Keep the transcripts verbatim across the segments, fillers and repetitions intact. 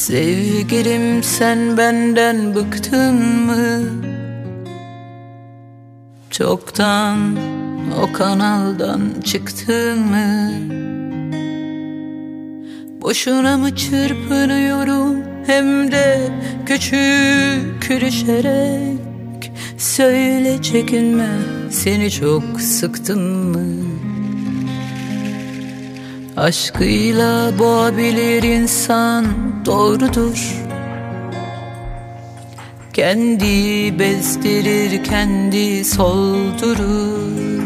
Sevgilim, sen benden bıktın mı? Çoktan o kanaldan çıktın mı? Boşuna mı çırpınıyorum, hem de küçük düşerek? Söyle, çekinme, seni çok sıktım mı? Aşkıyla boğabilir insan, doğrudur. Kendi bezdirir, kendi soldurur.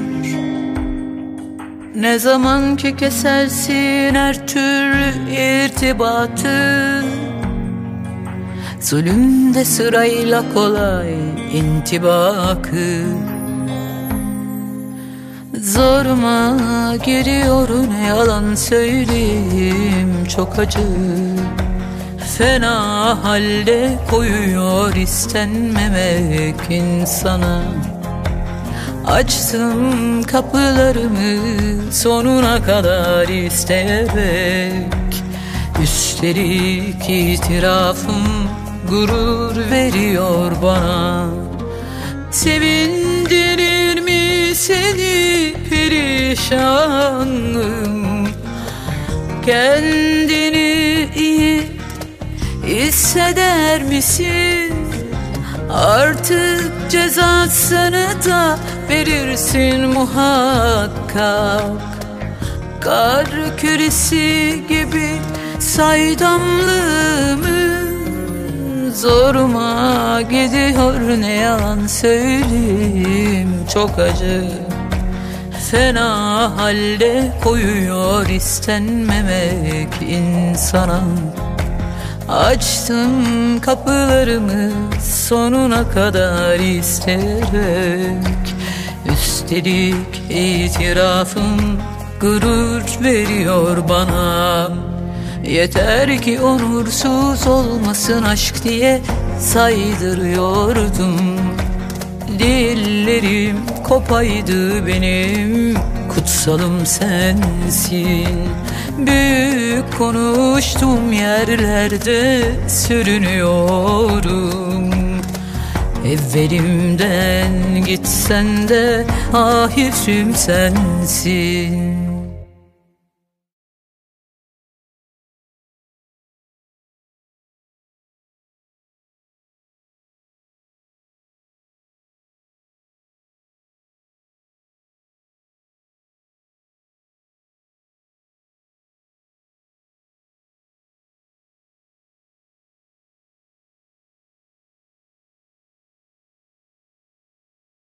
Ne zaman ki kesersin her türlü irtibatı, zulümde sırayla kolay intibakı. Zoruma giriyor, ne yalan söyleyeyim, çok acı. Fena halde koyuyor istenmemek insana. Açtım kapılarımı sonuna kadar isteyerek. Üstelik itirafım gurur veriyor bana. Sevindirir mi seni perişanım? Kendini iyi hisseder misin? Artık cezasını da verirsin muhakkak. Kar küresi gibi saydamlığımı zoruma gidiyor, ne yalan söyleyeyim, çok acı. Fena halde koyuyor istenmemek insana. Açtım kapılarımı sonuna kadar isteyerek. Üstelik itirafım gurur veriyor bana. Yeter ki onursuz olmasın aşk diye saydırıyordum. Dillerim kopaydı benim, kutsalım sensin. Büyük konuştuğum yerlerde sürünüyorum. Evvelimden gitsen de ahirim sensin.